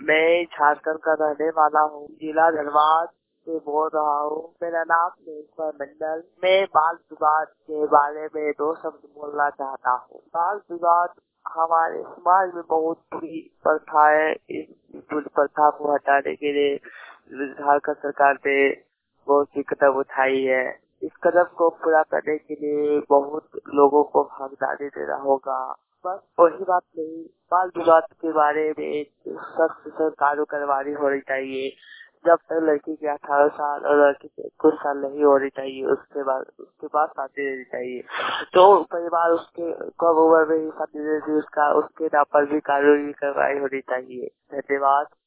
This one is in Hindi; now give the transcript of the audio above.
मैं झारखंड का रहने वाला हूँ, जिला धनबाद से बोल रहा हूँ। मेरा नाम महेश्वर मंडल। मैं बाल विवाह के बारे में 2 शब्द बोलना चाहता हूँ। बाल विवाह हमारे समाज में बहुत बुरी प्रथा है। इस बुरी प्रथा को हटाने के लिए झारखंड सरकार ने बहुत सी कदम उठाई है। इस कदम को पूरा करने के लिए बहुत लोगों को भागीदारी देना होगा। बस वही बात नहीं, बाल विवाह के बारे में सख्त से सख्त कार्रवाई होनी चाहिए। जब तक लड़की के 18 साल और लड़की के 21 साल नहीं होनी चाहिए, उसके बाद शादी देनी चाहिए। तो परिवार उसके कम उम्र में ही शादी दे दी, उसके नाम पर भी कानूनी कार्रवाई होनी चाहिए। धन्यवाद।